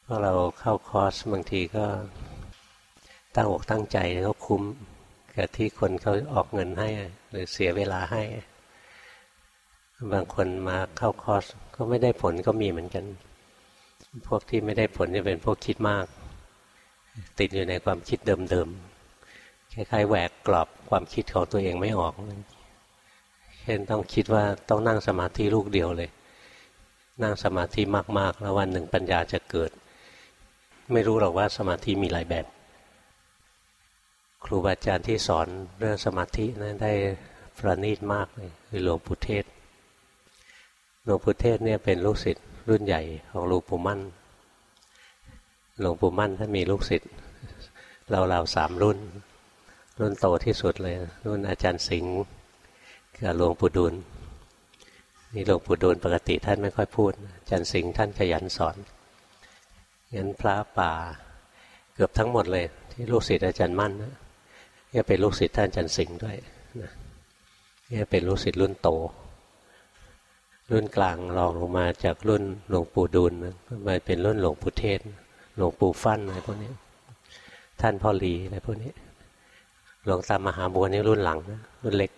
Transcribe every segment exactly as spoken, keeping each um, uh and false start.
พอเราเข้าคอร์สบางทีก็ตั้งอกตั้งใจก็คุ้มกับที่คนเขาออกเงินให้หรือเสียเวลาให้บางคนมาเข้าคอร์สก็ไม่ได้ผลก็มีเหมือนกันพวกที่ไม่ได้ผลจะเป็นพวกคิดมากติดอยู่ในความคิดเดิมๆคล้ายๆแหวกกรอบความคิดของตัวเองไม่ออกเช่นต้องคิดว่าต้องนั่งสมาธิลูกเดียวเลยนั่งสมาธิมากๆแล้ววันหนึ่งปัญญาจะเกิดไม่รู้หรอกว่าสมาธิมีหลายแบบครูบาอาจารย์ที่สอนเรื่องสมาธินั้นได้ประณีตมากเลยคือหลวงปู่เทศหลวงปู่เทศเนี่ยเป็นลูกศิษย์รุ่นใหญ่ของหลวงปู่มั่นหลวงปู่มั่นท่านมีลูกศิษย์เราๆสามรุ่นรุ่นโตที่สุดเลยรุ่นอาจารย์สิงห์กับหลวงปู่ดูลนี่หลวงปู่ดูลปกติท่านไม่ค่อยพูดอาจารย์สิงห์ท่านขยันสอนงั้นพระป่าเกือบทั้งหมดเลยที่ลูกศิษย์อาจารย์มั่นนะนี่เป็นลูกศิษย์ท่านอาจารย์สิงห์ด้วยนะนี่เป็นลูกศิษย์รุ่นโตรุ่นกลางรองลงมาจากรุ่นหลวงปู่ดูลนะมาเป็นรุ่นหลวงปู่เทศหลวงปู่ฟั่นอะไรพวกนี้ท่านพ่อหลีอะไรพวกนี้หลวงตามหาบัวนี่รุ่นหลังนะรุ่นเล็ก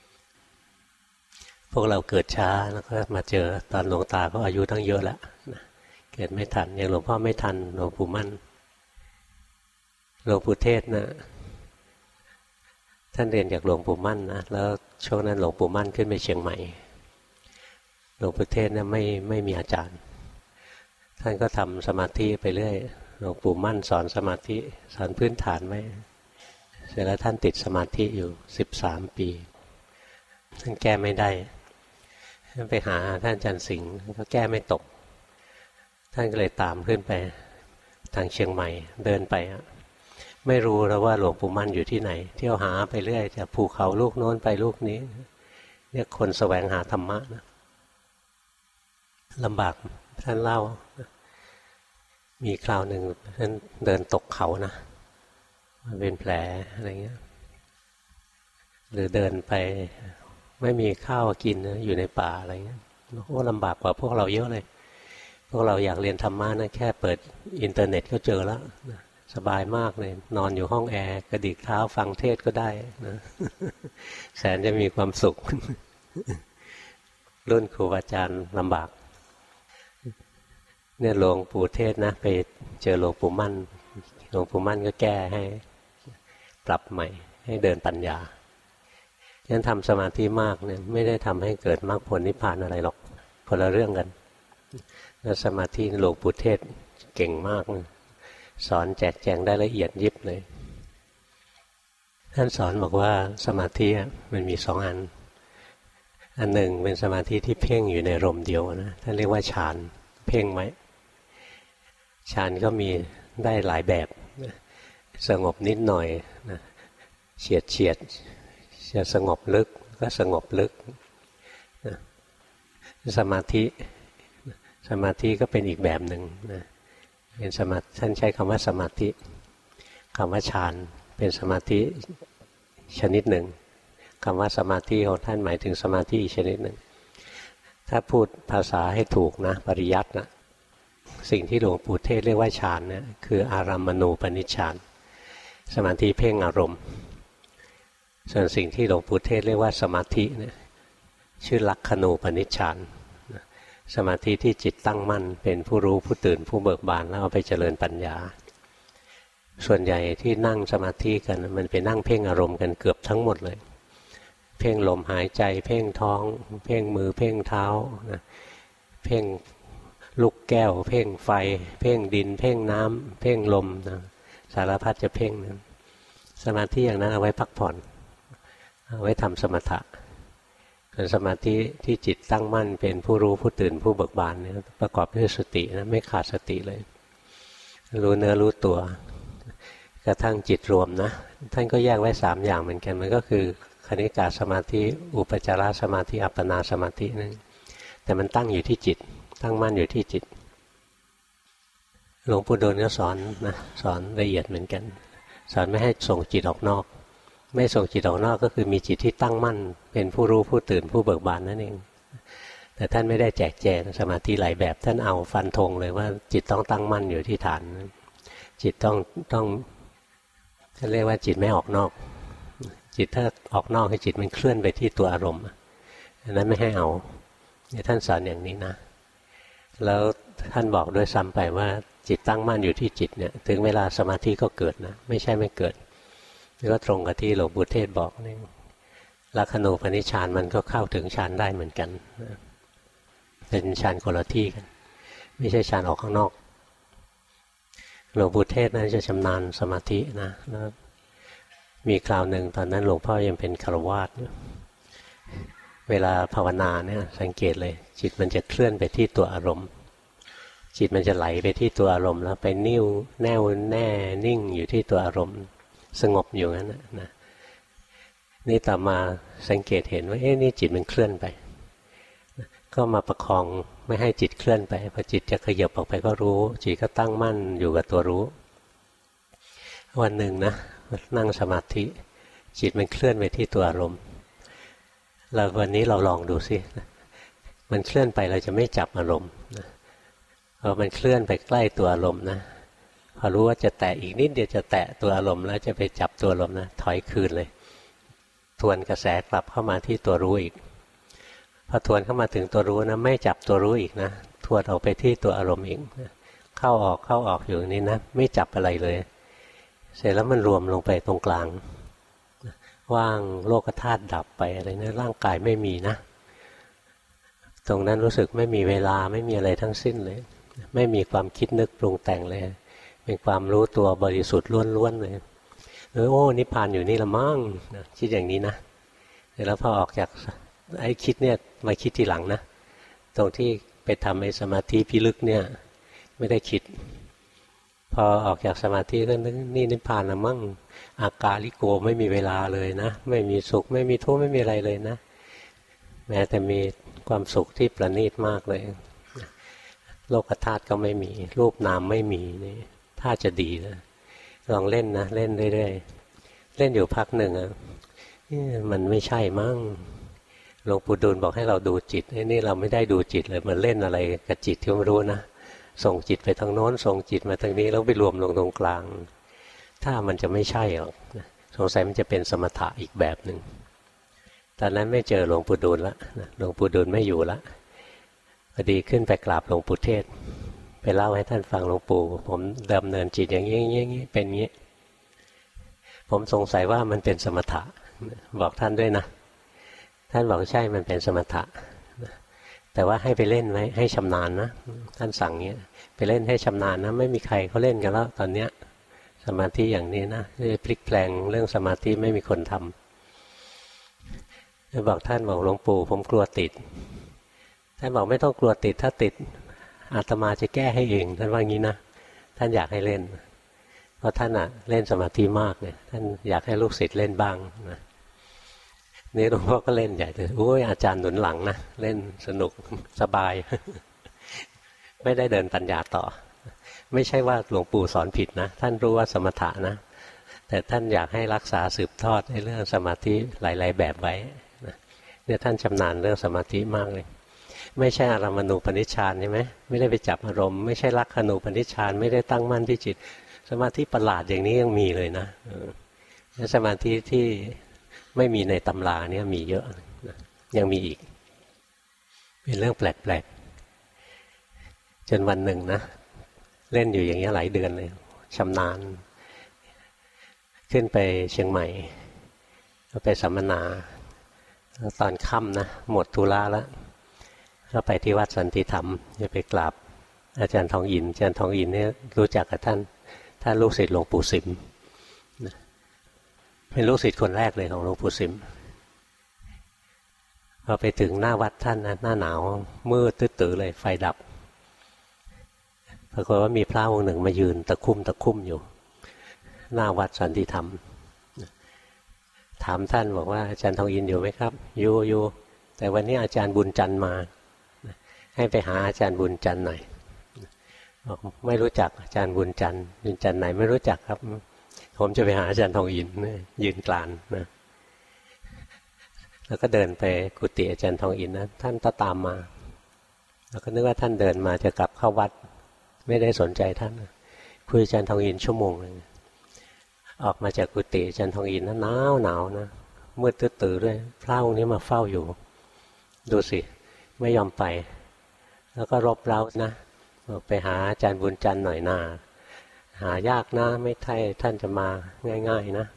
พวกเราเกิดช้าแล้วก็มาเจอตอนหลวงตาก็อายุตั้งเยอะแล้วนะเกิดไม่ทันอย่างหลวงพ่อไม่ทันหลวงปู่มั่นหลวงปู่เทศนะท่านเรียนจากหลวงปู่มั่นนะแล้วช่วงนั้นหลวงปู่มั่นขึ้นไปเชียงใหม่หลวงปู่เทศนะไม่ไม่มีอาจารย์ท่านก็ทำสมาธิไปเรื่อยหลวงปู่มั่นสอนสมาธิสอนพื้นฐานไว้เสร็จแล้วท่านติดสมาธิอยู่สิบสามปีท่านแก้ไม่ได้ท่านไปหาท่านอาจารย์สิงห์ก็แก้ไม่ตกท่านก็เลยตามขึ้นไปทางเชียงใหม่เดินไปไม่รู้แล้วว่าหลวงปู่มั่นอยู่ที่ไหนเที่ยวหาไปเรื่อยจากภูเขาลูกโน้นไปลูกนี้เนี่ยคนแสวงหาธรรมะนะลำบากท่านเล่ามีคราวหนึ่งท่านเดินตกเขานะมันเป็นแผลอะไรเงี้ยหรือเดินไปไม่มีข้าวกินนะอยู่ในป่าอะไรเงี้ยโอ้ลำบากกว่าพวกเราเยอะเลยพวกเราอยากเรียนธรรมะนะแค่เปิดอินเทอร์เน็ตก็เจอแล้วสบายมากเลยนอนอยู่ห้องแอร์กระดิกเท้าฟังเทศก็ได้นะแสนจะมีความสุขรุ่นครูอาจารย์ลำบากเนี่ยหลวงปู่เทศนะไปเจอหลวงปู่มั่นหลวงปู่มั่นก็แก้ให้ปรับใหม่ให้เดินปัญญาฉะนั้นทำสมาธิมากเนี่ยไม่ได้ทำให้เกิดมรรคผลนิพพานอะไรหรอกคนละเรื่องกันแล้วสมาธิหลวงปู่เทศเก่งมากสอนแจกแจงได้ละเอียดยิบเลยท่านสอนบอกว่าสมาธิมันมีสองอันอันหนึ่งเป็นสมาธิที่เพ่งอยู่ในลมเดียวนะท่านเรียกว่าฌานเพ่งไว้ฌานก็มีได้หลายแบบสงบนิดหน่อยนะเฉียดเฉียดจะสงบลึกก็สงบลึกนะสมาธิสมาธิก็เป็นอีกแบบหนึ่งนะเป็นสมาธิท่านใช้คำว่าสมาธิคำว่าฌานเป็นสมาธิชนิดหนึ่งคำว่าสมาธิของท่านหมายถึงสมาธิอีกชนิดหนึ่งถ้าพูดภาษาให้ถูกนะปริยัตินะสิ่งที่หลวงปู่เทศเรียกว่าฌานเนี่ยคืออารัมมณูปนิชฌานสมาธิเพ่งอารมณ์ส่วนสิ่งที่หลวงปู่เทศเรียกว่าสมาธิเนี่ยชื่อลักขณูปนิชฌานสมาธิที่จิตตั้งมั่นเป็นผู้รู้ผู้ตื่นผู้เบิกบานแล้วเอาไปเจริญปัญญาส่วนใหญ่ที่นั่งสมาธิกันมันไปนั่งเพ่งอารมณ์กันเกือบทั้งหมดเลยเพ่งลมหายใจเพ่งท้องเพ่งมือเพ่งเท้านะเพ่งลูกแก้วเพ่งไฟเพ่งดินเพ่งน้ำเพ่งลมนะสารพัดจะเพ่งนะสมาธิอย่างนั้นเอาไว้พักผ่อนเอาไว้ทำสมถะเป็นสมาธิที่จิตตั้งมั่นเป็นผู้รู้ผู้ตื่นผู้เบิกบานเนี่ยประกอบด้วยสตินะไม่ขาดสติเลยรู้เนื้อรู้ตัวกระทั่งจิตรวมนะท่านก็แยกไว้สามอย่างเหมือนกันมันก็คือคณิกาสมาธิอุปจารสมาธิอัปปนาสมาธินั่นแต่มันตั้งอยู่ที่จิตตั้งมั่นอยู่ที่จิตหลวงปู่ดูลก็สอนนะสอนละเอียดเหมือนกันสอนไม่ให้ส่งจิตออกนอกไม่ส่งจิตออกนอกก็คือมีจิตที่ตั้งมั่นเป็นผู้รู้ผู้ตื่นผู้เบิกบานนั่นเองแต่ท่านไม่ได้แจกแจงสมาธิหลายแบบท่านเอาฟันธงเลยว่าจิตต้องตั้งมั่นอยู่ที่ฐานจิตต้องต้องท่านเรียกว่าจิตไม่ออกนอกจิตถ้าออกนอกให้จิตมันเคลื่อนไปที่ตัวอารมณ์อันนั้นไม่ให้เอาเนี่ยท่านสอนอย่างนี้นะแล้วท่านบอกด้วยซ้ำไปว่าจิตตั้งมั่นอยู่ที่จิตเนี่ยถึงเวลาสมาธิก็เกิดนะไม่ใช่ไม่เกิดนี่ก็ตรงกับที่หลวงปู่เทศบอกนี่ลักขณูปนิชฌานมันก็เข้าถึงฌานได้เหมือนกันเป็นฌานคนละที่กันไม่ใช่ฌานออกข้างนอกหลวงปู่เทศนั้นจะชำนาญสมาธินะแล้วมีคราวหนึ่งตอนนั้นหลวงพ่อยังเป็นฆราวาสเวลาภาวนาเนี่ยสังเกตเลยจิตมันจะเคลื่อนไปที่ตัวอารมณ์จิตมันจะไหลไปที่ตัวอารมณ์แล้วไปนิ่วแน่วแน่นิ่งอยู่ที่ตัวอารมณ์สงบอยู่งั้นนะนี่ต่อมาสังเกตเห็นว่าเอ๊ะนี่จิตมันเคลื่อนไปก็มาประคองไม่ให้จิตเคลื่อนไปพอจิตจะขยับออกไปก็รู้จิตก็ตั้งมั่นอยู่กับตัวรู้วันหนึ่งนะนั่งสมาธิจิตมันเคลื่อนไปที่ตัวอารมณ์เราวันนี้เราลองดูสิมันเคลื่อนไปเราจะไม่จับอารมณ์พอมันเคลื่อนไปใกล้ตัวอารมณ์นะพอรู้ว่าจะแตะอีกนิดเดียวจะแตะตัวอารมณ์แล้วจะไปจับตัวอารมณ์นะถอยคืนเลยทวนกระแสกลับเข้ามาที่ตัวรู้อีกพอทวนเข้ามาถึงตัวรู้นะไม่จับตัวรู้อีกนะทวนออกไปที่ตัวอารมณ์อีกเข้าออกเข้าออกอยู่นี้นะไม่จับอะไรเลยเสร็จแล้วมันรวมลงไปตรงกลางว่างโลกธาตุดับไปอะไรนะร่างกายไม่มีนะตรงนั้นรู้สึกไม่มีเวลาไม่มีอะไรทั้งสิ้นเลยไม่มีความคิดนึกปรุงแต่งเลยเป็นความรู้ตัวบริสุทธิ์ล้วนๆเลยเออโอ้นิพพานอยู่นี่ละมั่งนะคิดอย่างนี้นะแล้วพอออกจากไอ้คิดเนี่ยมาคิดทีหลังนะตรงที่ไปทำไอ้สมาธิพิลึกเนี่ยไม่ได้คิดพอออกจากสมาธิก็นึกนี่นิพพานละมั่งอากาลิโกไม่มีเวลาเลยนะไม่มีสุขไม่มีทุกข์ไม่มีอะไรเลยนะแม้แต่มีความสุขที่ประณีตมากเลยโลกธาตุก็ไม่มีรูปนามไม่มีนี่ถ้าจะดีนะลองเล่นนะเล่นเรื่อยๆเล่นอยู่พักหนึ่งอ่ะมันไม่ใช่มั้งหลวงปู่ดูลบอกให้เราดูจิตนี่เราไม่ได้ดูจิตเลยมันเล่นอะไรกับจิตที่ไม่รู้นะส่งจิตไปทางโน้นส่งจิตมาทางนี้แล้วไปรวมลงตรงกลางถ้ามันจะไม่ใช่หรอกสงสัยมันจะเป็นสมถะอีกแบบหนึ่งตอนนั้นไม่เจอหลวงปู่ดูลละหลวงปู่ดูลไม่อยู่ละพอดีขึ้นไปกราบหลวงปู่เทศไปเล่าให้ท่านฟังหลวงปู่ผมดำเนินจิตอย่างนี้อย่างนี้เป็นอย่างนี้ผมสงสัยว่ามันเป็นสมถะบอกท่านด้วยนะท่านบอกใช่มันเป็นสมถะแต่ว่าให้ไปเล่นไว้ให้ชำนาญนะท่านสั่งเงี้ยไปเล่นให้ชำนาญนะไม่มีใครเขาเล่นกันแล้วตอนเนี้ยสมาธิอย่างนี้นะพลิกแปลงเรื่องสมาธิไม่มีคนทำบอกท่านบอกหลวงปู่ผมกลัวติดท่านบอกไม่ต้องกลัวติดถ้าติดอาตมาจะแก้ให้เองท่านว่างี้นะท่านอยากให้เล่นเพราะท่านอะเล่นสมาธิมากเนี่ยท่านอยากให้ลูกศิษย์เล่นบ้างนะนี่หลวงพ่อก็เล่นใหญ่เลยโอ้ยอาจารย์หนุนหลังนะเล่นสนุกสบาย ไม่ได้เดินปัญญาต่อไม่ใช่ว่าหลวงปู่สอนผิดนะท่านรู้ว่าสมถะนะแต่ท่านอยากให้รักษาสืบทอดในเรื่องสมาธิหลายๆแบบไว้เนี่ยท่านชำนาญเรื่องสมาธิมากเลยไม่ใช่อารมณูปนิชฌานใช่ไหมไม่ได้ไปจับอารมณ์ไม่ใช่ลักขณูปนิชฌานไม่ได้ตั้งมั่นที่จิตสมาธิประหลาดอย่างนี้ยังมีเลยนะสมาธิที่ไม่มีในตำราเนี่ยมีเยอะยังมีอีกเป็นเรื่องแปลกๆจนวันหนึ่งนะเล่นอยู่อย่างนี้หลายเดือนเลยชำนาญขึ้นไปเชียงใหม่ก็ไปสัมมนาตอนค่ำนะหมดธุระแล้วก็ไปที่วัดสันติธรรมจะไปกราบอาจารย์ทองอินอาจารย์ทองอินเนี่ยรู้จักกับท่านท่านลูกศิษย์หลวงปู่สิมเป็นลูกศิษย์คนแรกเลยของหลวงปู่สิมพอไปถึงหน้าวัดท่านนะหน้าหนาวมืดตื้อๆเลยไฟดับปรากฏว่ามีพระองค์หนึ่งมายืนตะคุ่มตะคุ่มอยู่หน้าวัดสันติธรรมถามท่านบอกว่าอาจารย์ทองอินอยู่ไหมครับอยู่อยู่แต่วันนี้อาจารย์บุญจันทร์มาให้ไปหาอาจารย์บุญจันทร์หน่อยบอกไม่รู้จักอาจารย์บุญจันทร์บุญจันทร์ไหนไม่รู้จักครับผมจะไปหาอาจารย์ทองอินยืนกลานนะแล้วก็เดินไปกุฏิอาจารย์ทองอินนะท่านก็ตามมาเราก็นึกว่าท่านเดินมาจะกลับเข้าวัดไม่ได้สนใจท่านคุยอาจารย์ทองอินชั่วโมงนึงออกมาจากกุฏิอาจารย์ทองอินนะหนาวหนาวนะมืดตื้อๆด้วยพระองค์นี้มาเฝ้าอยู่ดูสิไม่ยอมไปแล้วก็รบเร้านะบอกไปหาอาจารย์บุญจันทร์หน่อยหน้าหายากนะไม่ใช่ท่านจะมาง่ายๆนะ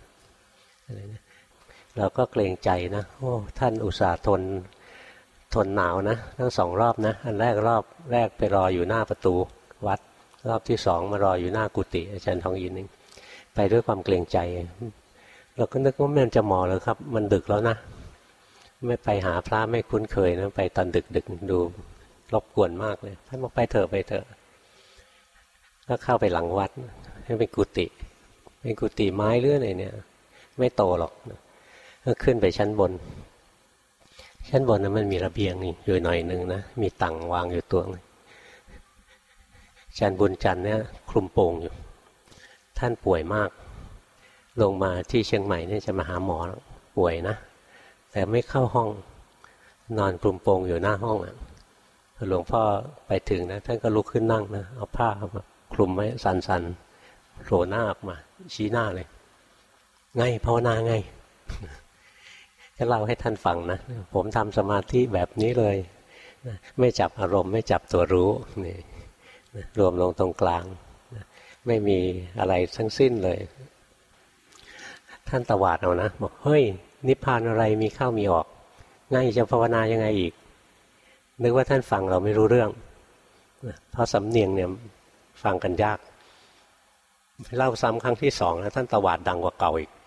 เราก็เกรงใจนะโอ้ท่านอุตส่าห์ทนทนหนาวนะทั้งสองรอบนะอันแรกรอบแรกไปรออยู่หน้าประตูวัดรอบที่สองมารออยู่หน้ากุฏิอาจารย์ทองอินนึงไปด้วยความเกรงใจเราก็นึกว่ามันจะเหมาะเลยครับมันดึกแล้วนะไม่ไปหาพระไม่คุ้นเคยนะไปตอนดึกดึกดูรบกวนมากเลยท่านบอกไปเถอะไปเถอะก็เข้าไปหลังวัดให้เป็นกุฏิเป็นกุฏิไม้หรืออะไรเนี่ยไม่โตหรอกก็ขึ้นไปชั้นบนชั้นบนนั้นมันมีระเบียงนี่อยู่หน่อยนึงนะมีตังวางอยู่ตัวนึงอาจารย์บุญจันทร์เนี่ยคลุมโปงอยู่ท่านป่วยมากลงมาที่เชียงใหม่นี่จะมาหาหมอป่วยนะแต่ไม่เข้าห้องนอนคลุมโปงอยู่หน้าห้องอ่ะหลวงพ่อไปถึงนะท่านก็ลุกขึ้นนั่งนะเอาผ้ามาคลุมไว้สันๆโผล่หน้าออกมาชี้หน้าเลยไงภาวนาไงก็เล่าให้ท่านฟังนะผมทำสมาธิแบบนี้เลยไม่จับอารมณ์ไม่จับตัวรู้นี่รวมลงตรงกลางไม่มีอะไรทั้งสิ้นเลยท่านตวาดเอานะบอกเฮ้ยนิพพานอะไรมีเข้ามีออกง่ายจะภาวนายังไงอีกนึกว่าท่านฟังเราไม่รู้เรื่องเพราะสำเนียงเนี่ยฟังกันยากเล่าซ้ำครั้งที่สองแล้วท่านตวาดดังกว่าเก่าอีก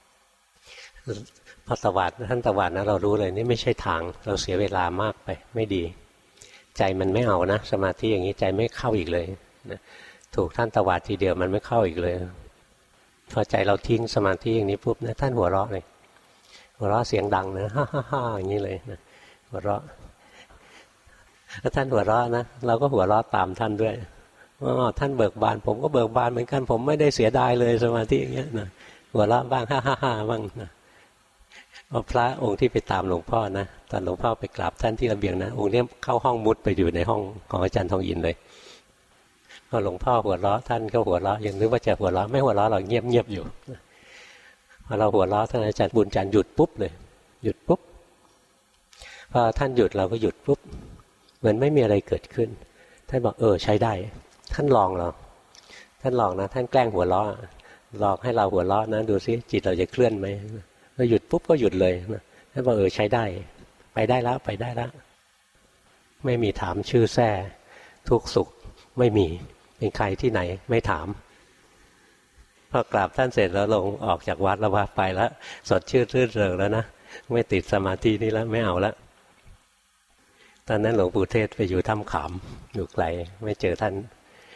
พอตวาดท่านตวาดนะเรารู้เลยนี่ไม่ใช่ทางเราเสียเวลามากไปไม่ดีใจมันไม่เอานะสมาธิอย่างนี้ใจไม่เข้าอีกเลยนะถูกท่านตวาดทีเดียวมันไม่เข้าอีกเลยพอใจเราทิ้งสมาธิอย่างนี้ปุ๊บนะท่านหัวเราะเลยหัวเราะเสียงดังนะฮ่าฮ่าฮ่าอย่างนี้เลยนะหัวเราะถ้าท่านหัวเราะนะเราก็หัวเราะตามท่านด้วยอ๋อท่านเบิกบานผมก็เบิกบานเหมือนกันผมไม่ได้เสียดายเลยสมาธิอย่างเงี้ยนะหัวเราะบ้างฮ่าฮ่าฮ่าบ้างนะพระองค์ที่ไปตามหลวงพ่อนะตอนหลวงพ่อไปกราบท่านที่ระเบียงนะองค์นี้เข้าห้องมุดไปอยู่ในห้องของอาจารย์ทองอินเลยพอหลวงพ่อหัวเราะท่านก็หัวเราะยังนึกว่าจะหัวเราะไม่หัวเราะหรอกเงียบเงียบอยู่พอเราหัวเราะท่านอาจารย์บุญจันทร์หยุดปุ๊บเลยหยุดปุ๊บพอท่านหยุดเราก็หยุดปุ๊บเหมือนไม่มีอะไรเกิดขึ้นท่านบอกเออใช้ได้ท่านลองเราท่านลองนะท่านแกล้งหัวเราะลองให้เราหัวเราะนะดูซิจิตเราจะเคลื่อนไหมเราหยุดปุ๊บก็หยุดเลยนะท่านบอกเออใช้ได้ไปได้แล้วไปได้แล้วไม่มีถามชื่อแท้ทุกสุขไม่มีเป็นใครที่ไหนไม่ถามพอกราบท่านเสร็จแล้วลงออกจากวัดแล้วว่าไปแล้วสดชื่นรื่นเริงแล้วนะไม่ติดสมาธินี่แล้วไม่เอาแล้วตอนนั้นหลวงปู่เทศไปอยู่ถ้ำขามอยู่ไกลไม่เจอท่าน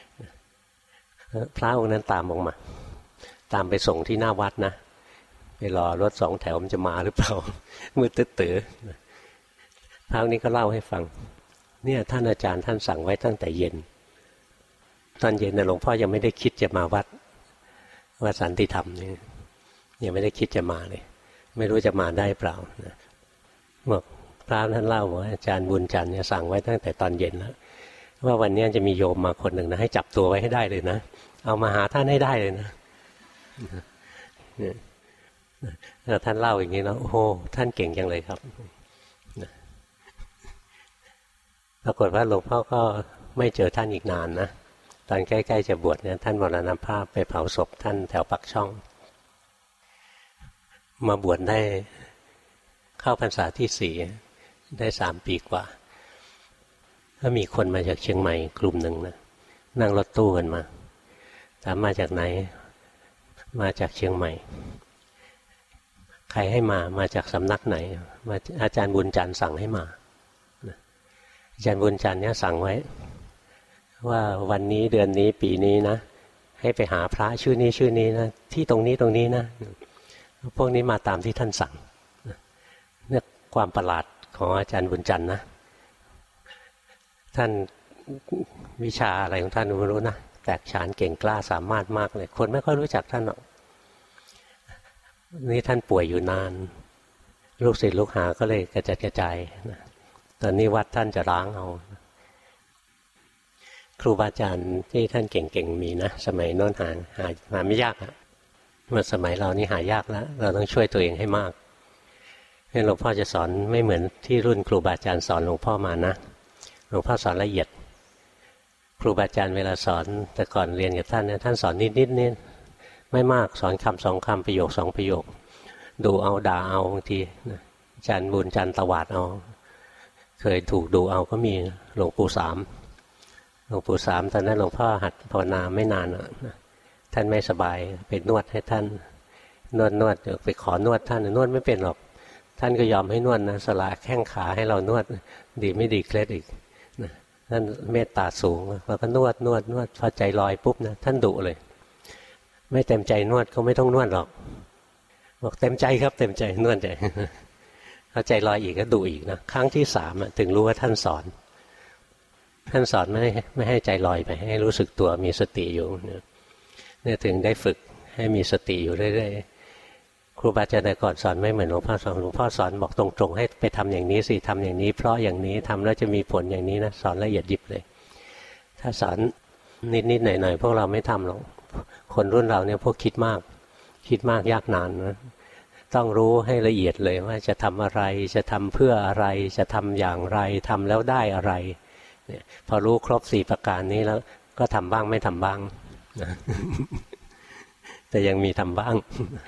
พระองค์นั้นตามออกมาตามไปส่งที่หน้าวัดนะไปรอรถสองแถวมันจะมาหรือเปล่ามืดตื้อๆพระองค์นี้ก็เล่าให้ฟังเนี่ยท่านอาจารย์ท่านสั่งไว้ตั้งแต่เย็นตอนเย็นนะหลวงพ่อยังไม่ได้คิดจะมาวัดวัดสันติธรรมนี่ยังไม่ได้คิดจะมาเลยไม่รู้จะมาได้เปล่านะบอกพระท่านเล่าว่าอาจารย์บุญจันทร์เนี่ยสั่งไว้ตั้งแต่ตอนเย็นแล้วว่าวันนี้จะมีโยมมาคนหนึ่งนะให้จับตัวไว้ให้ได้เลยนะเอามาหาท่านให้ได้เลยนะแล้วท่านเล่าอย่างนี้แล้วโอ้โหท่านเก่งจังเลยครับปรากฏว่าหลวงพ่อก็ไม่เจอท่านอีกนานนะตอนใกล้ๆจะบวชเนี่ยท่านมรณภาพไปเผาศพท่านแถวปักช่องมาบวชได้เข้าพรรษาที่สี่ได้สามปีกว่าก็มีคนมาจากเชียงใหม่กลุ่มหนึ่งนะนั่งรถตู้กันมาถามมาจากไหนมาจากเชียงใหม่ใครให้มามาจากสำนักไหนมาอาจารย์บุญจันทร์สั่งให้มาอาจารย์บุญจันทร์เนี่ยสั่งไว้ว่าวันนี้เดือนนี้ปีนี้นะให้ไปหาพระชื่อนี้ชื่อนี้นะที่ตรงนี้ตรงนี้นะพวกนี้มาตามที่ท่านสั่งเนี่ยความประหลาดของอาจารย์บุญจันทร์นะท่านวิชาอะไรของท่านไม่รู้นะแตกฉานเก่งกล้าสามารถมากเลยคนไม่ค่อยรู้จักท่านหรอกนี่ท่านป่วยอยู่นานลูกศิษย์ลูกหาก็เลยกระจัดกระจายนะตอนนี้วัดท่านจะร้างเอาครูบาอาจารย์ที่ท่านเก่งๆมีนะสมัยโน้นหาหาหาไม่ยากอะเมื่อสมัยเรานี่หายากแล้วเราต้องช่วยตัวเองให้มากงั้นหลวงพ่อจะสอนไม่เหมือนที่รุ่นครูบาอาจารย์สอนหลวงพ่อมานะหลวงพ่อสอนละเอียดครูบาอาจารย์เวลาสอนแต่ก่อนเรียนกับท่านเนี่ยท่านสอนนิดๆนี่ไม่มากสอนคำสองคำประโยคสองประโยคดูเอาด่าเอาบางทีอาจารย์บุญอาจารย์ตวาดเอาเคยถูกดูเอาก็มีหลวงปู่สามหลวงปู่สามตอนนั้นหลวงพ่อหัดภาวนาไม่นานนะท่านไม่สบายไปนวดให้ท่านนวดนวดไปขอนวดท่านนวดไม่เป็นหรอกท่านก็ยอมให้นวดนะสละแข้งขาให้เรานวดดีไม่ดีเคล็ดอีกนะท่านเมตตาสูงเราก็นวดนวดนวดพอใจลอยปุ๊บนะท่านดุเลยไม่เต็มใจนวดก็ไม่ต้องนวดหรอกบอกเต็มใจครับเต็มใจนวดใจพอใจลอยอีกก็ดุอีกนะครั้งที่สามถึงรู้ว่าท่านสอนท่านสอนไม่ให้ไม่ให้ใจลอยไปให้รู้สึกตัวมีสติอยู่เนี่ยถึงได้ฝึกให้มีสติอยู่เรื่อยๆครูบาอาจารย์แต่ก่อนสอนไม่เหมือนหลวงพ่อสอนหลวงพ่อสอนบอกตรงๆให้ไปทำอย่างนี้สิทำอย่างนี้เพราะอย่างนี้ทำแล้วจะมีผลอย่างนี้นะสอนละเอียดยิบเลยถ้าสอนนิดๆหน่อยๆพวกเราไม่ทำหรอกคนรุ่นเราเนี่ยพวกคิดมากคิดมากยากนานนะต้องรู้ให้ละเอียดเลยว่าจะทำอะไรจะทำเพื่ออะไรจะทำอย่างไรทำแล้วได้อะไรเนี่ยพอรู้ครบสี่ประการนี้แล้วก็ทำบ้างไม่ทำบ้างนะแต่ยังมีทำบ้าง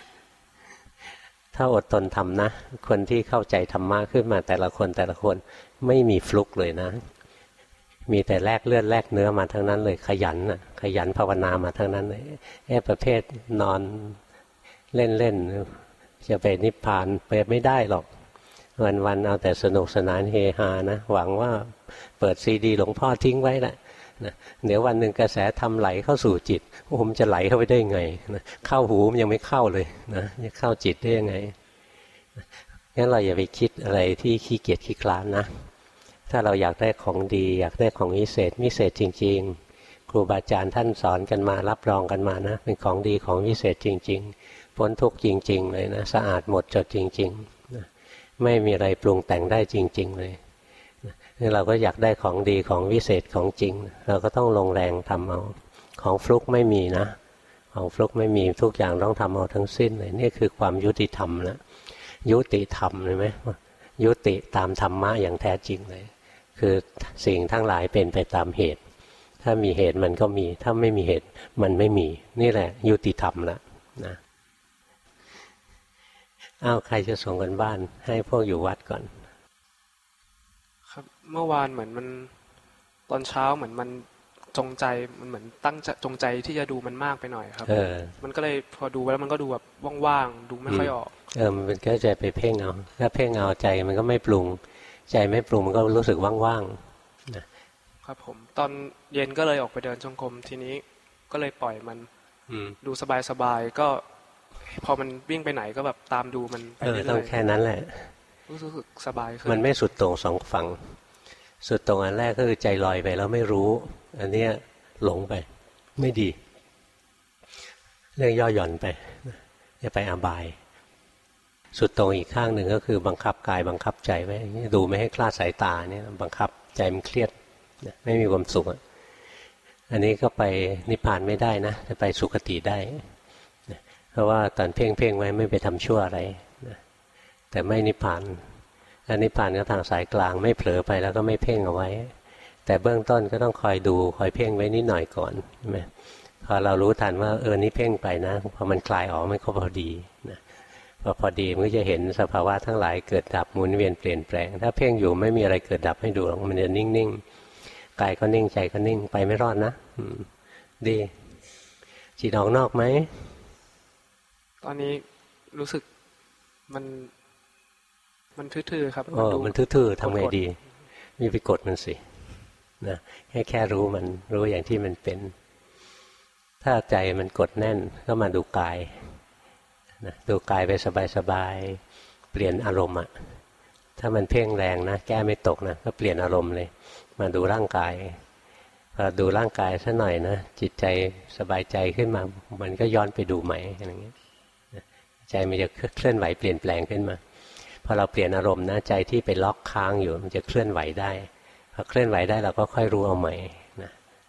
ถ้าอดทนทำนะคนที่เข้าใจธรรมะขึ้นมาแต่ละคนแต่ละคนไม่มีฟลุกเลยนะมีแต่แลกเลือดแลกเนื้อมาทั้งนั้นเลยขยันนะขยันภาวนามาทั้งนั้นเลยไอ้ประเภทนอนเล่นๆจะไปนิพพานไปไม่ได้หรอกวันๆเอาแต่สนุกสนานเฮฮานะหวังว่าเปิดซีดีหลวงพ่อทิ้งไว้แหละนะเดี๋ยววันหนึ่งกระแสธรรมไหลเข้าสู่จิตผมจะไหลเข้าไปได้ไงนะเข้าหูมันยังไม่เข้าเลยนะจะเข้าจิตได้ยังไงงั้นเราอย่าไปคิดอะไรที่ขี้เกียจขี้คลานนะถ้าเราอยากได้ของดีอยากได้ของวิเศษวิเศษจริงๆครูบาอาจารย์ท่านสอนกันมารับรองกันมานะเป็นของดีของวิเศษจริงๆพ้นทุกข์จริงๆเลยนะสะอาดหมดจดจริงๆนะไม่มีอะไรปรุงแต่งได้จริงๆเลยนี่เราก็อยากได้ของดีของวิเศษของจริงเราก็ต้องลงแรงทำเอาของฟลุกไม่มีนะของฟลุกไม่มีทุกอย่างต้องทำเอาทั้งสิ้นเลยนี่คือความยุติธรรมนะยุติธรรมเลยไหมยุติตามธรรมะอย่างแท้จริงเลยคือสิ่งทั้งหลายเป็นไปตามเหตุถ้ามีเหตุมันก็มีถ้าไม่มีเหตุมันไม่มีนี่แหละยุติธรรมละนะอ้าวใครจะส่งกันบ้านให้พวกอยู่วัดก่อนครับเมื่อวานเหมือนมันตอนเช้าเหมือนมันจงใจมันเหมือนตั้งจงใจที่จะดูมันมากไปหน่อยครับมันก็เลยพอดูแล้วมันก็ดูแบบว่างๆดูไม่ค่อยออกเออมันก็ใจไปเพ่งเอาถ้าเพ่งเอาใจมันก็ไม่ปรุงใจไม่ปรุงมันก็รู้สึกว่างๆนะครับผมตอนเย็นก็เลยออกไปเดินจงกรมทีนี้ก็เลยปล่อยมันดูสบายๆก็พอมันวิ่งไปไหนก็แบบตามดูมันไปเรื่อยๆต้องแค่นั้นแหละรู้สึกสบายขึ้นมันไม่สุดโต่งสองฝั่งสุดโต่งอันแรกก็คือใจลอยไปแล้วไม่รู้อันนี้หลงไปไม่ดีเรื่องย่อหย่อนไปจะไปอบายสุดโต่งอีกข้างหนึ่งก็คือบังคับกายบังคับใจไว้ดูไม่ให้คลาดสายตาเนี่ยบังคับใจมันเครียดไม่มีความสุขอันนี้ก็ไปนิพพานไม่ได้นะจะไปสุคติได้เพราะว่าตอนเพ่งเพ่งไว้ไม่ไปทำชั่วอะไรแต่ไม่นิพพานอันนิพพานก็ทางสายกลางไม่เผลอไปแล้วก็ไม่เพ่งเอาไว้แต่เบื้องต้นก็ต้องคอยดูคอยเพ่งไว้นิดหน่อยก่อนใช่ไหมพอเรารู้ทันว่าเออนี่เพ่งไปนะพอมันคลายออกมันก็พอดีนะพอพอดีมันก็จะเห็นสภาวะทั้งหลายเกิดดับหมุนเวียนเปลี่ยนแปลงถ้าเพ่งอยู่ไม่มีอะไรเกิดดับให้ดูหรอกมันจะนิ่งๆกายก็นิ่งใจก็นิ่งไปไม่รอดนะดีจิตออกนอกไหมตอนนี้รู้สึกมันมันทื่อๆครับอ๋อมันทื่อๆทำไงดีมีไปกดมันสินะแค่แค่รู้มันรู้อย่างที่มันเป็นถ้าใจมันกดแน่นก็มาดูกายนะดูกายไปสบายๆเปลี่ยนอารมณ์อ่ะถ้ามันเพ่งแรงนะแก้ไม่ตกนะก็เปลี่ยนอารมณ์เลยมาดูร่างกายพอดูร่างกายซะหน่อยนะจิตใจสบายใจขึ้นมามันก็ย้อนไปดูใหม่อะไรเงี้ยใจมันจะเคลื่อนไหวเปลี่ยนแปลงขึ้นมาพอเราเปลี่ยนอารมณ์นะใจที่ไปล็อกค้างอยู่มันจะเคลื่อนไหวได้พอเคลื่อนไหวได้เราก็ค่อยรู้เอาใหม่นะ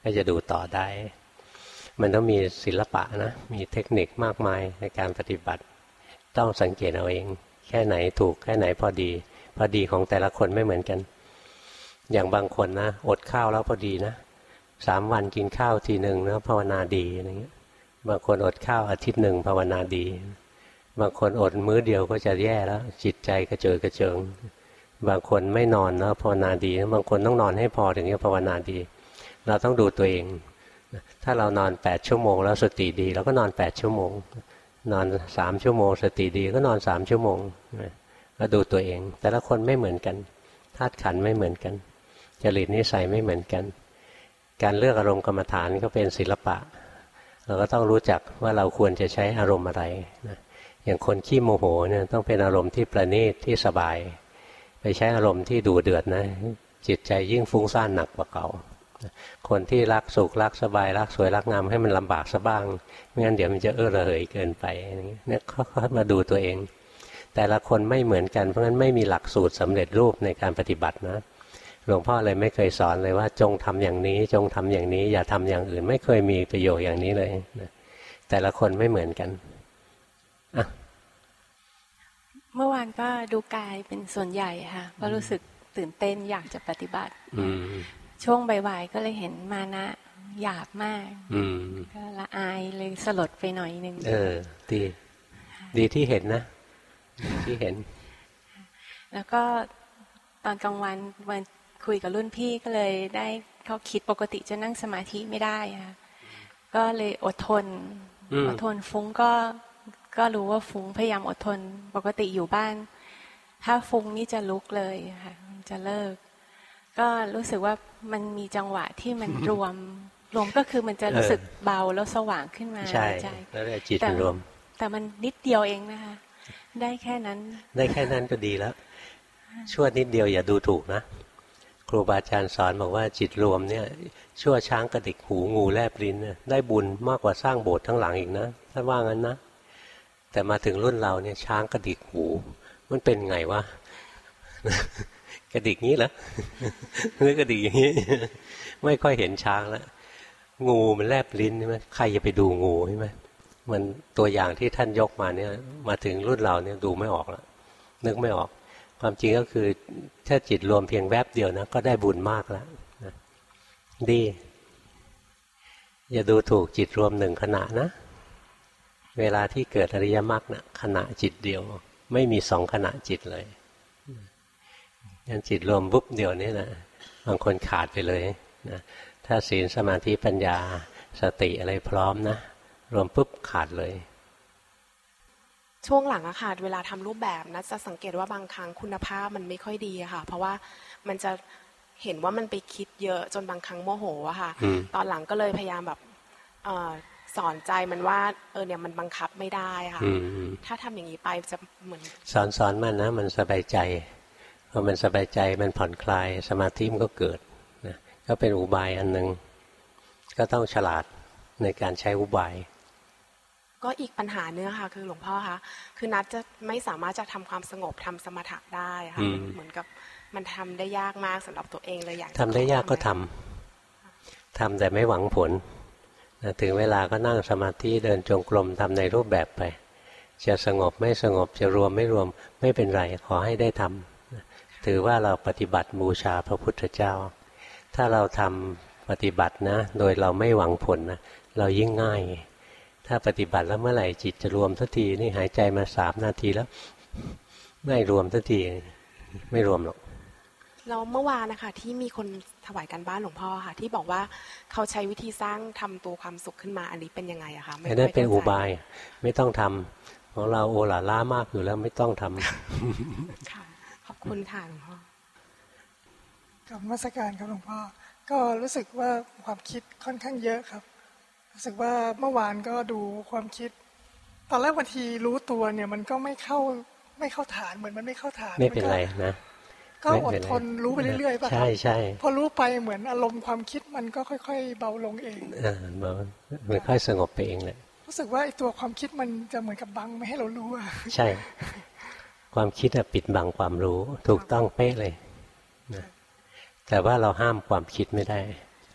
ก็จะดูต่อได้มันต้องมีศิลปะนะมีเทคนิคมากมายในการปฏิบัติต้องสังเกตเอาเองแค่ไหนถูกแค่ไหนพอดีพอดีของแต่ละคนไม่เหมือนกันอย่างบางคนนะอดข้าวแล้วพอดีนะสามวันกินข้าวทีหนึ่งนะภาวนาดีอะไรเงี้ยบางคนอดข้าวอาทิตย์หนึ่งภาวนาดีบางคนอดมื้อเดียวก็จะแย่แล้วจิตใจกระเจิดกระเจิงบางคนไม่นอนแล้วภาวนาดีบางคนต้องนอนให้พอถึงจะภาวนาดีเราต้องดูตัวเองถ้าเรานอนแปดชั่วโมงแล้วสติดีเราก็นอนแปดชั่วโมงนอนสามชั่วโมงสติดีก็นอนสามชั่วโมงก็ดูตัวเองแต่ละคนไม่เหมือนกันธาตุขันธ์ไม่เหมือนกันจริตนิสัยไม่เหมือนกันการเลือกอารมณ์กรรมฐานก็เป็นศิลปะเราก็ต้องรู้จักว่าเราควรจะใช้อารมณ์อะไรนะอย่างคนขี้โมโหเนี่ยต้องเป็นอารมณ์ที่ประณีตที่สบายไปใช้อารมณ์ที่ดุเดือดนะจิตใจยิ่งฟุ้งซ่านหนักกว่าเก่าคนที่รักสุขรักสบายรักสวยรักงามให้มันลำบากซะบ้างไม่งั้นเดี๋ยวมันจะเออระเหยเกินไปเนี่ยค่อยๆมาดูตัวเองแต่ละคนไม่เหมือนกันเพราะงั้นไม่มีหลักสูตรสำเร็จรูปในการปฏิบัตินะหลวงพ่อเลยไม่เคยสอนเลยว่าจงทำอย่างนี้จงทำอย่างนี้อย่าทำอย่างอื่นไม่เคยมีประโยชน์อย่างนี้เลยนะแต่ละคนไม่เหมือนกันอ่ะเมื่อวานก็ดูกายเป็นส่วนใหญ่ค่ะก็รู้สึกตื่นเต้นอยากจะปฏิบัติช่วงบ่ายๆก็เลยเห็นมานะหยาบมากก็ละอายเลยสลดไปหน่อยนึงเออดีดีที่เห็นนะที่เห็นแล้วก็ตอนกลางวันวันคุยกับรุ่นพี่ก็เลยได้เขาคิดปกติจะนั่งสมาธิไม่ได้ค่ะก็เลยอดทนอดทนฟุ้งก็ก็รู้ว่าฟุ้งพยายามอดทนปกติอยู่บ้านถ้าฟุ้งนี่จะลุกเลยค่ะจะเลิกก็รู้สึกว่ามันมีจังหวะที่มันรวมรวมก็คือมันจะรู้สึกเบาแล้วสว่างขึ้นมาใช่แล้วจิตมันรวมแต่มันนิดเดียวเองนะคะได้แค่นั้นได้แค่นั้นก็ดีแล้วชั่วนิดเดียวอย่าดูถูกนะครูบาอาจารย์สอนบอกว่าจิตรวมเนี่ยชั่วช้างกระดิกหูงูแลบลิ้นเนี่ยได้บุญมากกว่าสร้างโบสถ์ทั้งหลังอีกนะถ้าว่างั้นนะแต่มาถึงรุ่นเราเนี่ยช้างกระดิกหูมันเป็นไงวะกระดิกงี้เหรอหรือกระดิกอย่างนี้ไม่ค่อยเห็นช้างแล้วงูมันแลบลิ้นใช่ไหมใครจะไปดูงูใช่ไหมมันตัวอย่างที่ท่านยกมาเนี่ยมาถึงรุ่นเราเนี่ยดูไม่ออกแล้วนึกไม่ออกความจริงก็คือถ้าจิตรวมเพียงแวบเดียวนะก็ได้บุญมากแล้วนะดีอย่าดูถูกจิตรวมหนึ่งขณะนะเวลาที่เกิดอริยมรรคนะขณะจิตเดียวไม่มีสองขณะจิตเลยงั้นจิตรวมปุ๊บเดียวนี่นะบางคนขาดไปเลยนะถ้าศีลสมาธิปัญญาสติอะไรพร้อมนะรวมปุ๊บขาดเลยช่วงหลังอะค่ะเวลาทำรูปแบบนะจะสังเกตว่าบางครั้งคุณภาพมันไม่ค่อยดีอะค่ะเพราะว่ามันจะเห็นว่ามันไปคิดเยอะจนบางครั้งโมโหอะค่ะตอนหลังก็เลยพยายามแบบสอนใจมันว่าเออเนี่ยมันบังคับไม่ได้ค่ะถ้าทำอย่างนี้ไปจะเหมือนสอนสอนมันนะมันสบายใจพอมันสบายใจมันผ่อนคลายสมาธิมันก็เกิดนะก็เป็นอุบายอันหนึ่งก็ต้องฉลาดในการใช้อุบายก็อีกปัญหาเนื้อค่ะคือหลวงพ่อคะคือนัดจะไม่สามารถจะทำความสงบทำสมถะได้ค่ะเหมือนกับมันทำได้ยากมากสำหรับตัวเองเลยอยากทำได้ยากก็ทำทำแต่ไม่หวังผลนะถึงเวลาก็นั่งสมาธิเดินจงกรมทำในรูปแบบไปจะสงบไม่สงบจะรวมไม่รวมไม่เป็นไรขอให้ได้ทำถือว่าเราปฏิบัติบูชาพระพุทธเจ้าถ้าเราทำปฏิบัตินะโดยเราไม่หวังผลนะเรายิ่งง่ายถ้าปฏิบัติแล้วเมื่อไหร่จิตจะรวมสักทีนี่หายใจมาสามนาทีแล้วไม่รวมสักทีไม่รวมหรอกเราเมื่อวานนะคะที่มีคนถวายการบ้านหลวงพ่อค่ะที่บอกว่าเขาใช้วิธีสร้างทำตัวความสุขขึ้นมาอันนี้เป็นยังไงอะคะไม่ได้เป็นอุบายไม่ต้องทำของเราโอหลาล่ามากอยู่แล้วไม่ต้องทำค่ะขอบคุณค่ะหลวงพ่อกับนมัสการครับหลวงพ่อก็รู้สึกว่าความคิดค่อนข้างเยอะครับรู้สึกว่าเมื่อวานก็ดูความคิดตอนแรกบางทีรู้ตัวเนี่ยมันก็ไม่เข้าไม่เข้าฐานเหมือนมันไม่เข้าฐานไม่เป็นไรนะก็อดทนรู้ไปเรื่อยๆป่ะใช่ใช่พอรู้ไปเหมือนอารมณ์ความคิดมันก็ค่อยๆเบาลงเองเออเบามันค่อยสงบไปเองแหละรู้สึกว่าไอ้ตัวความคิดมันจะเหมือนกับบังไม่ให้เรารู้อ่ะใช่ความคิดอะปิดบังความรู้ถูกต้องเป๊ะเลยนะแต่ว่าเราห้ามความคิดไม่ได้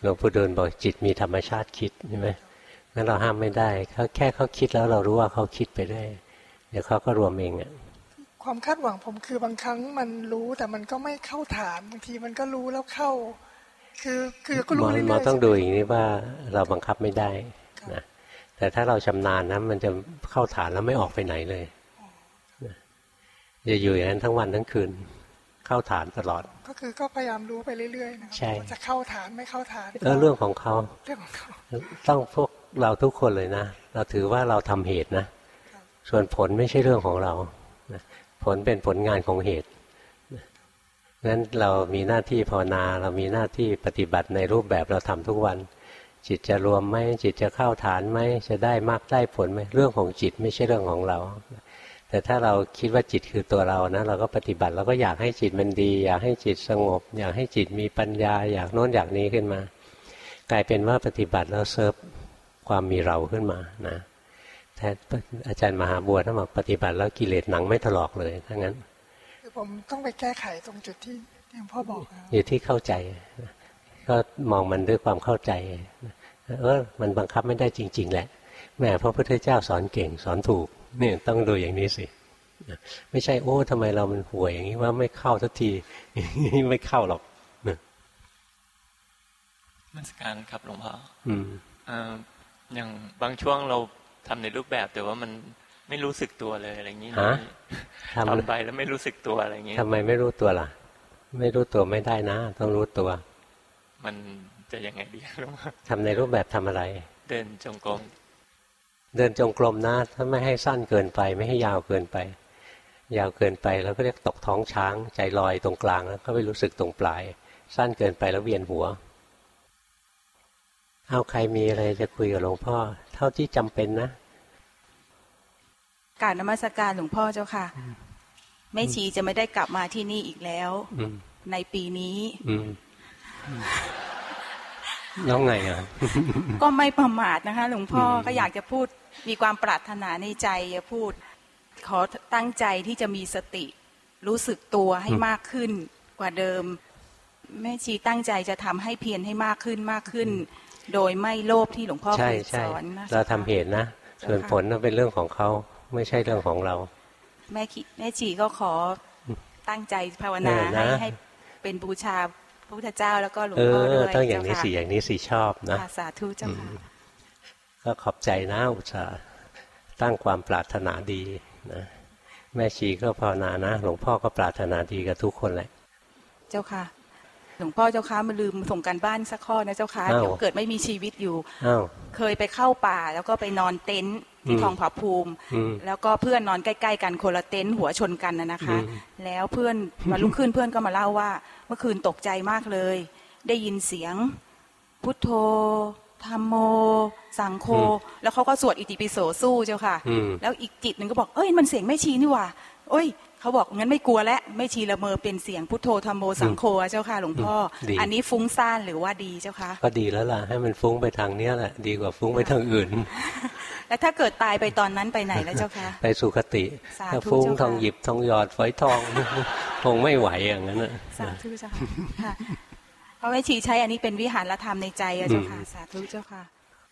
ลวงปู่ดูลบอกจิตมีธรรมชาติคิดใช่ไหมงั้นเราห้ามไม่ได้เขาแค่เขาคิดแล้วเรารู้ว่าเขาคิดไปได้เดี๋ยวเขาก็รวมเองอ่ะความคาดหวังผมคือบางครั้งมันรู้แต่มันก็ไม่เข้าฐานบางทีมันก็รู้แล้วเข้าคือคือก็รู้เรื่อยๆหมอต้องดูอย่างนี้ว่าเราบังคับไม่ได้นะแต่ถ้าเราชำนาญนะมันจะเข้าฐานแล้วไม่ออกไปไหนเลยจะอยู่อย่างนั้นทั้งวันทั้งคืนเข้าฐานตลอดก็คือก็พยายามรู้ไปเรื่อยๆนะครับจะเข้าฐานไม่เข้าฐานก็เรื่องของเขาเรื่องของเขาต้องพวกเราทุกคนเลยนะเราถือว่าเราทำเหตุนะส่วนผลไม่ใช่เรื่องของเราผลเป็นผลงานของเหตุงั้นเรามีหน้าที่ภาวนาเรามีหน้าที่ปฏิบัติในรูปแบบเราทำทุกวันจิตจะรวมไหมจิตจะเข้าฐานไหมจะได้มรรคได้ผลไหมเรื่องของจิตไม่ใช่เรื่องของเราแต่ถ้าเราคิดว่าจิตคือตัวเรานะเราก็ปฏิบัติเราก็อยากให้จิตมันดีอยากให้จิตสงบอยากให้จิตมีปัญญาอยากโน้นอยากนี้ขึ้นมากลายเป็นว่าปฏิบัติแล้วเซิร์ฟความมีเราขึ้นมานะแทนอาจารย์มหาบัวท่านบอกปฏิบัติแล้วกิเลสหนังไม่ถลอกเลยถ้างั้นคือผมต้องไปแก้ไขตรงจุดที่ที่พ่อบอกอยู่ที่เข้าใจก็มองมันด้วยความเข้าใจเออมันบังคับไม่ได้จริงๆแหละแม่พระพุทธเจ้าสอนเก่งสอนถูกนี่ต้องดูอย่างนี้สิไม่ใช่โอ้ทำไมเรามันห่วยอย่างนี้ว่าไม่เข้าสักทีไม่เข้าหรอกนมัสการครับหลวงพ่ออืมอ่าอย่างบางช่วงเราทำในรูปแบบแต่ว่ามันไม่รู้สึกตัวเลยอะไรอย่างนี้ทำไปแล้วไม่รู้สึกตัวอะไรอย่างนี้ทำไมไม่รู้ตัวล่ะไม่รู้ตัวไม่ได้นะต้องรู้ตัวมันจะยังไงดีหลวงพ่อทำในรูปแบบทำอะไรเดินจงกรมเดินจงกรมนะถ้าไม่ให้สั้นเกินไปไม่ให้ยาวเกินไปยาวเกินไปแล้วก็เรียกตกท้องช้างใจลอยตรงกลางแล้วก็ไม่รู้สึกตรงปลายสั้นเกินไปแล้วเวียนหัวเอาใครมีอะไรจะคุยกับหลวงพ่อเท่าที่จำเป็นนะกราบนมัสการหลวงพ่อเจ้าค่ะแม่ชีจะไม่ได้กลับมาที่นี่อีกแล้วในปีนี้แล้วไงอ่ะก็ไม่ประมาทนะคะหลวงพ่อก็อยากจะพูดมีความปรารถนาในใจจะพูดขอตั้งใจที่จะมีสติรู้สึกตัวให้มากขึ้นกว่าเดิมแม่ชีตั้งใจจะทำให้เพียรให้มากขึ้นมากขึ้นโดยไม่โลภที่หลวงพ่อเคยสอนนะเราทำเหตุนะส่วนผลนั้นเป็นเรื่องของเขาไม่ใช่เรื่องของเราแม่แม่ชีก็ขอตั้งใจภาวนาให้ให้เป็นบูชาพระพุทธเจ้าแล้วก็หลวงพ่อด้วยต้องอย่างนี้สิอย่างนี้สิชอบนะสาธุเจ้าค่ะก็ขอบใจนะอุตส่าห์ตั้งความปรารถนาดีนะแม่ชีก็ภาวนานะหลวงพ่อก็ปรารถนาดีกับทุกคนแหละเจ้าค่ะหลวงพ่อเจ้าค่ะมาลืมส่งการบ้านสักข้อนะเจ้าค่ะเดี๋ยวเกิดไม่มีชีวิตอยู่เคยไปเข้าป่าแล้วก็ไปนอนเต็นท์ที่ทองผาภูมิแล้วก็เพื่อนนอนใกล้ๆกันคนละเต็นท์หัวชนกันนะนะคะแล้วเพื่อนมาลุกขึ้นเพื่อนก็มาเล่าว่าเมื่อคืนตกใจมากเลยได้ยินเสียงพุทโธธัมโมสังโฆแล้วเขาก็สวดอิติปิโสสู้เจ้าค่ะแล้วอีกจิตหนึ่งก็บอกเอ้ยมันเสียงแม่ชีนี่หว่าโอ้ยเขาบอกงั้นไม่กลัวแล้วแม่ชีละเมอเป็นเสียงพุทโธธัมโมสังโฆเจ้าค่ะหลวงพ่ออันนี้ฟุ้งซ่านหรือว่าดีเจ้าค่ะก็ดีแล้วล่ะให้มันฟุ้งไปทางเนี้ยแหละดีกว่าฟุ้งไปทางอื่นแล้วถ้าเกิดตายไปตอนนั้นไปไหนแล้วเจ้าค่ะไปสุคติถ้าฟุ้งทองหยิบทองหยอดฝอยทองคงไม่ไหวอย่างนั้นน่ะสาธุเจ้าค่ะเพราะแม่ชีใช้อันนี้เป็นวิหารธรรมในใจเจ้าค่ะสาธุเจ้าค่ะ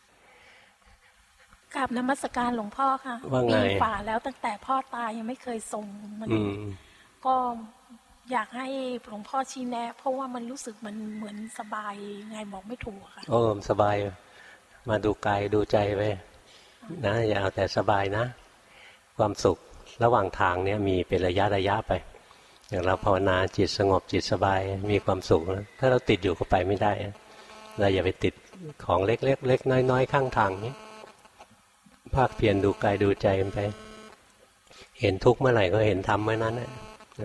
กราบนมัสการหลวงพ่อค่ะปีฝ่าแล้วตั้งแต่พ่อตายยังไม่เคยส่งมันก็อยากให้หลวงพ่อชี้แนะเพราะว่ามันรู้สึกมันเหมือนสบายไงบอกไม่ถูกค่ะโอ้สบายมาดูกายดูใจไปนะอย่าเอาแต่สบายนะความสุขระหว่างทางเนี้ยมีเป็นระยะระยะไปอย่างเราภาวนาจิตสงบจิตสบายมีความสุขนะถ้าเราติดอยู่ก็ไปไม่ได้เราอย่าไปติดของเล็กๆ เล็กน้อยๆข้างทางนี้ภาคเพียรดูกายดูใจกันไปเห็นทุกข์เมื่อไหร่ก็เห็นธรรมเมื่อนั้นนะ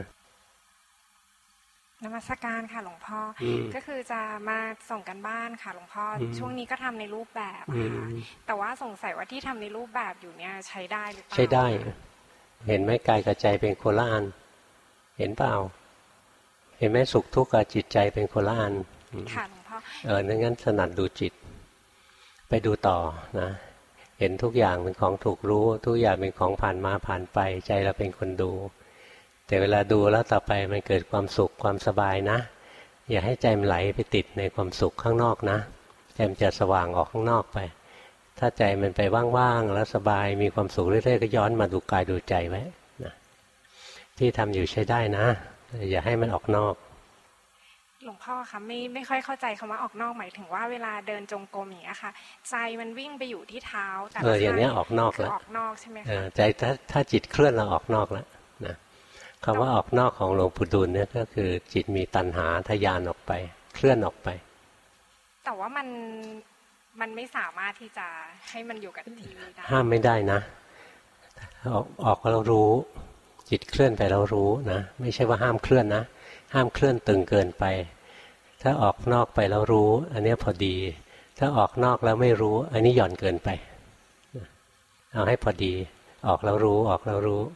นมัสการค่ะหลวงพ่อก็คือจะมาส่งกันบ้านค่ะหลวงพ่อช่วงนี้ก็ทำในรูปแบบค่ะแต่ว่าสงสัยว่าที่ทำในรูปแบบอยู่เนี่ยใช้ได้หรือเปล่าใช้ได้เห็นไหมกายกับใจเป็นคนละอันเห็นเปล่าเห็นไหมสุขทุกข์กับจิตใจเป็นคนละอันค่ะหลวงพ่อเออนั่นงั้นถนัดดูจิตไปดูต่อนะเห็นทุกอย่างเป็นของถูกรู้ทุกอย่างเป็นของผ่านมาผ่านไปใจเราเป็นคนดูแต่เวลาดูแล้วต่อไปมันเกิดความสุขความสบายนะอย่าให้ใจมันไหลไปติดในความสุขข้างนอกนะใจมันจะสว่างออกข้างนอกไปถ้าใจมันไปว่างๆแล้วสบายมีความสุขเรื่อยๆก็ย้อนมาดูกายดูใจไว้นะที่ทำอยู่ใช้ได้นะอย่าให้มันออกนอกหลวงพ่อคะไม่ไม่ค่อยเข้าใจคำว่าออกนอกหมายถึงว่าเวลาเดินจงกรมอย่างนี้ค่ะใจมันวิ่งไปอยู่ที่เท้าแต่เอออย่างนี้ออกนอกแล้วออกนอกใช่ไหมคะใจถ้าถ้าจิตเคลื่อนเราออกนอกแล้วนะคำว่าออกนอกของหลวงปู่ดูลเนี่ยก็คือจิตมีตัณหาทะยานออกไปเคลื่อนออกไปแต่ว่ามันมันไม่สามารถที่จะให้มันอยู่กับที่ได้ห้ามไม่ได้นะออกออกเรารู้จิตเคลื่อนไปเรารู้นะไม่ใช่ว่าห้ามเคลื่อนนะห้ามเคลื่อนตึงเกินไปถ้าออกนอกไปแล้วรู้อันนี้พอดีถ้าออกนอกแล้วไม่รู้อันนี้หย่อนเกินไปเอาให้พอดีออกแล้วรู้ออกแล้วรู้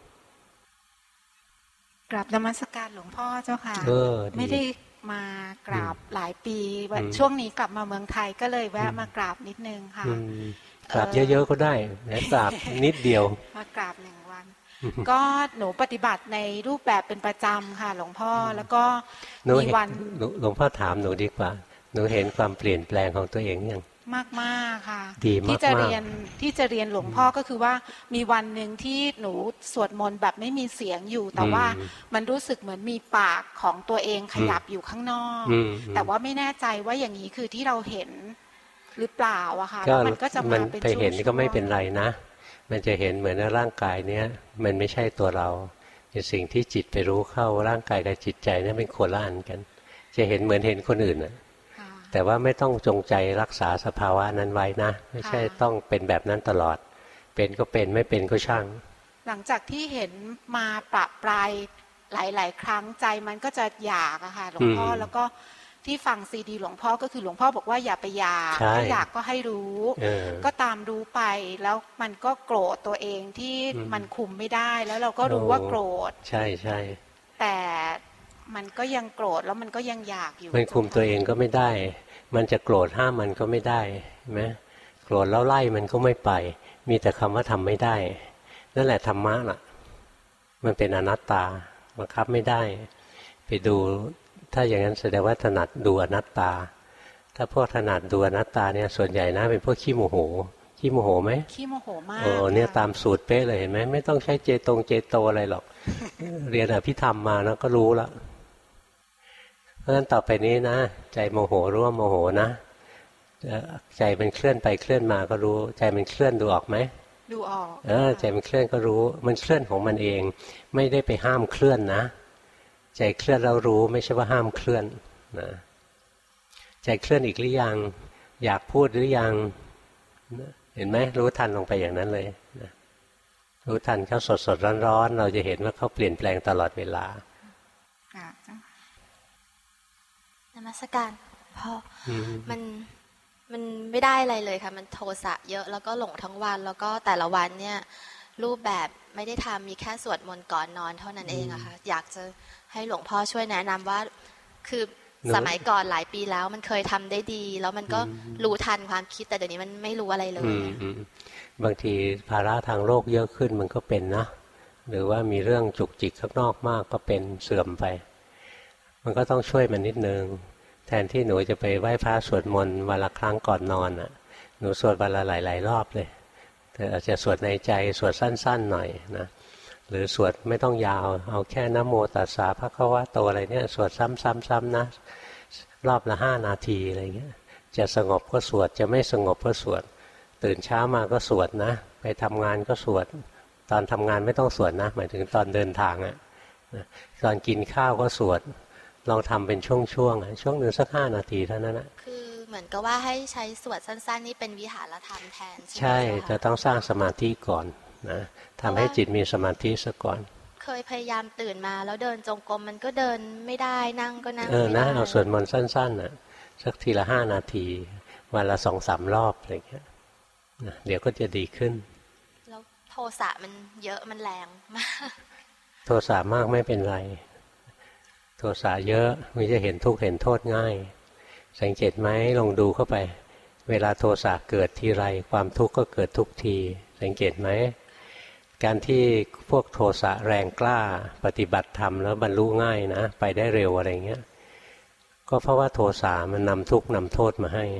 กราบนมัสการหลวงพ่อเจ้าค่ะไม่ได้มากราบหลายปีช่วงนี้กลับมาเมืองไทยก็เลยแวะมากราบนิดนึงค่ะกราบเยอะๆก็ได้แต่กราบนิดเดียวมากราบหนึ่งวันก็หนูปฏิบัติในรูปแบบเป็นประจำค่ะหลวงพ่อแล้วก็มีวันหลวงพ่อถามหนูดีกว่าหนูเห็นความเปลี่ยนแปลงของตัวเองยังมากมากค่ะที่จะเรียนที่จะเรียนหลวงพ่อก็คือว่ามีวันหนึ่งที่หนูสวดมนต์แบบไม่มีเสียงอยู่แต่ว่ามันรู้สึกเหมือนมีปากของตัวเองขยับอยู่ข้างนอกแต่ว่าไม่แน่ใจว่าอย่างนี้คือที่เราเห็นหรือเปล่าอะค่ะแล้วมันก็จะมาเป็นช่วงๆไปเห็นก็ไม่เป็นไรนะมันจะเห็นเหมือนร่างกายเนี้ยมันไม่ใช่ตัวเราเป็นสิ่งที่จิตไปรู้เข้าร่างกายกับจิตใจนี่เป็นคนละอันกันจะเห็นเหมือนเห็นคนอื่นนะแต่ว่าไม่ต้องจงใจรักษาสภาวะนั้นไว้นะไม่ใช่ต้องเป็นแบบนั้นตลอดเป็นก็เป็นไม่เป็นก็ช่างหลังจากที่เห็นมาปรับปลายหลายๆครั้งใจมันก็จะอยากอะค่ะหลวงพ่อแล้วก็ที่ฟังซีดีหลวงพ่อก็คือหลวงพ่อบอกว่าอย่าไปอยากถ้าอยากก็ให้รู้ก็ตามรู้ไปแล้วมันก็โกรธตัวเองที่มันคุมไม่ได้แล้วเราก็รู้ว่าโกรธใช่ใช่แต่มันก็ยังโกรธแล้วมันก็ยังอยากอยู่มันคุมตัวเองก็ไม่ได้มันจะโกรธห้ามมันก็ไม่ได้ไหมโกรธแล้วไล่มันก็ไม่ไปมีแต่คำว่าทำไม่ได้นั่นแหละธรรมะน่ะมันเป็นอนัตตาบังคับไม่ได้ไปดูถ้าอย่างนั้นแสดงว่าถนัดดูอนัตตาถ้าพวกถนัดดูอนัตตาเนี่ยส่วนใหญ่นะเป็นพวกขี้โมโหขี้โมโหไหมขี้โมโหมากโอ้เนี่ยตามสูตรเป๊ะเลยเห็นไหมไม่ต้องใช้เจตงเจโตอะไรหรอกเรียนอภิธรรมมาแล้วก็รู้แล้วเพราะฉะนั้นต่อไปนี้นะใจโมโหรู้ว่าโมโหนะใจมันเคลื่อนไปเคลื่อนมาก็รู้ใจมันเคลื่อนดูออกไหมดูออกเออใจมันเคลื่อนก็รู้มันเคลื่อนของมันเองไม่ได้ไปห้ามเคลื่อนนะใจเคลื่อนเรารู้ไม่ใช่ว่าห้ามเคลื่อนนะใจเคลื่อนอีกหรือยังอยากพูดหรือยังเห็นไหมรู้ทันลงไปอย่างนั้นเลยนะรู้ทันเขาสดสดร้อนๆเราจะเห็นว่าเขาเปลี่ยนแปลงตลอดเวลานมัสการพ่อมันมันไม่ได้อะไรเลยค่ะมันโทสะเยอะแล้วก็หลงทั้งวันแล้วก็แต่ละวันเนี่ยรูปแบบไม่ได้ทำมีแค่สวดมนต์ก่อนนอนเท่านั้นเองอะค่ะอยากจะให้หลวงพ่อช่วยแนะนำว่าคือสมัยก่อนหลายปีแล้วมันเคยทำได้ดีแล้วมันก็รู้ทันความคิดแต่เดี๋ยวนี้มันไม่รู้อะไรเลยบางทีภาระทางโลกเยอะขึ้นมันก็เป็นนะหรือว่ามีเรื่องจุกจิกข้างนอกมากก็เป็นเสื่อมไปมันก็ต้องช่วยมันนิดนึงแทนที่หนูจะไปไหว้พระสวดมนต์วันละครั้งก่อนนอนอ่ะหนูสวดวันละหลายๆรอบเลยแต่อาจจะสวดในใจสวดสั้นๆหน่อยนะหรือสวดไม่ต้องยาวเอาแค่นะโมตัสสะภะคะวะโตอะไรเนี่ยสวดซ้ำๆๆนะรอบละห้านาทีอะไรเงี้ยจะสงบก็สวดจะไม่สงบก็สวดตื่นเช้ามาก็สวดนะไปทำงานก็สวดตอนทำงานไม่ต้องสวดนะหมายถึงตอนเดินทางอ่ะตอนกินข้าวก็สวดลองทำเป็นช่วงๆช่วงหนึ่งสักห้านาทีเท่านั้นนะคือเหมือนกับว่าให้ใช้สวดสั้นๆนี่เป็นวิหารธรรมแทนใช่ไหมใช่จะต้องสร้างสมาธิก่อนนะทำให้จิตมีสมาธิซะก่อนเคยพยายามตื่นมาแล้วเดินจงกรมมันก็เดินไม่ได้นั่งก็นั่งเออนะเอาสวดมนต์สั้นๆน่ะสักทีละห้านาทีวันละสองสามรอบอะไรเงี้ยนะเดี๋ยวก็จะดีขึ้นแล้วโทสะมันเยอะมันแรงมากโทสะมากไม่เป็นไรโทสะเยอะมันจะเห็นทุกข์เห็นโทษง่ายสังเกตไหมลองดูเข้าไปเวลาโทสะเกิดทีไรความทุกข์ก็เกิดทุกทีสังเกตไหมการที่พวกโทสะแรงกล้าปฏิบัติธรรมแล้วบรรลุง่ายนะไปได้เร็วอะไรเงี้ยก็เพราะว่าโทสะมันนำทุกข์นำโทษมาให้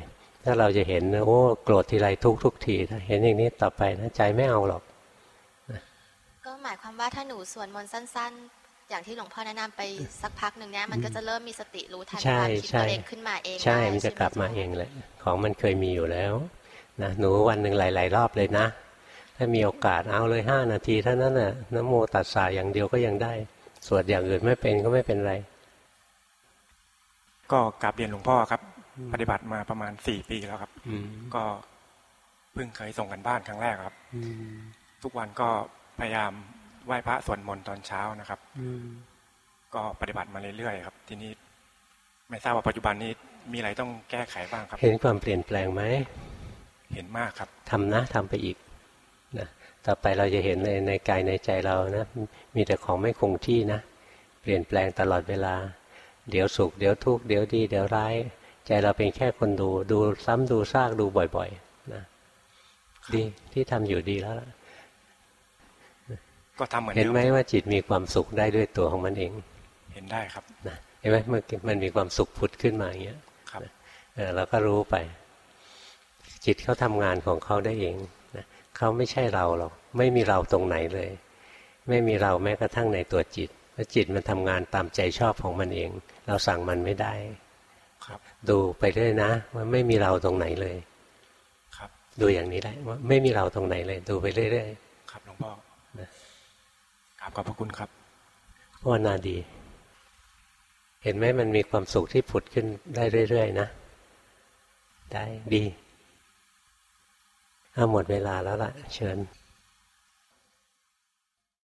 ถ้าเราจะเห็นโอ้โกรธทีไรทุกทุกทีเห็นอย่างนี้ต่อไปนะใจไม่เอาหรอกก็หมายความว่าถ้าหนูสวดมนต์สั้นๆอย่างที่หลวงพ่อแนะนำไปสักพักหนึ่งเนี้ยมันก็จะเริ่มมีสติรู้ทันความคิดตัวเองขึ้นมาเองใช่มันจะกลับมาเองแหละของมันเคยมีอยู่แล้วนะหนูวันหนึ่งหลายๆรอบเลยนะถ้ามีโอกาสเอาเลยห้านาทีเท่านั้นน่ะนะโมตัสสะอย่างเดียวก็ยังได้สวดอย่างอื่นไม่เป็นก็ไม่เป็นไรก็กราบเรียนหลวงพ่อครับปฏิบัติมาประมาณสี่ปีแล้วครับก็เพิ่งเคยส่งกันบ้านครั้งแรกครับทุกวันก็พยายามไหว้พระสวดมนต์ตอนเช้านะครับก็ปฏิบัติมาเรื่อยๆครับทีนี้ไม่ทราบว่าปัจจุบันนี้มีอะไรต้องแก้ไขบ้างครับเห็นความเปลี่ยนแปลงไหมเห็นมากครับทำนะทำไปอีกนะต่อไปเราจะเห็นในในกายในใจเรานะมีแต่ของไม่คงที่นะเปลี่ยนแปลงตลอดเวลาเดี๋ยวสุขเดี๋ยวทุกข์เดี๋ยวดีเดี๋ยวร้ายใจเราเป็นแค่คนดูดูซ้ำดูซากดูบ่อยๆนะดีที่ทำอยู่ดีแล้วล่ะก็ทำเหมือนเห็นไหมว่าจิตมีความสุขได้ด้วยตัวของมันเองเห็นได้ครับนะเห็นไหมเมื่อมันมีความสุขผุดขึ้นมาอย่างเงี้ยครับเราก็รู้ไปจิตเขาทำงานของเขาได้เองนะเขาไม่ใช่เราหรอกไม่มีเราตรงไหนเลยไม่มีเราแม้กระทั่งในตัวจิตเพราะจิตมันทำงานตามใจชอบของมันเองเราสั่งมันไม่ได้ครับดูไปเรื่อยนะว่าไม่มีเราตรงไหนเลยครับดูอย่างนี้ได้ว่าไม่มีเราตรงไหนเลยดูไปเรื่อยๆครับหลวงพ่อนะขอบพระคุณครับภาวนาดีเห็นไหมมันมีความสุขที่ผุดขึ้นได้เรื่อยๆนะได้ดีเอาหมดเวลาแล้วล่ะเชิญ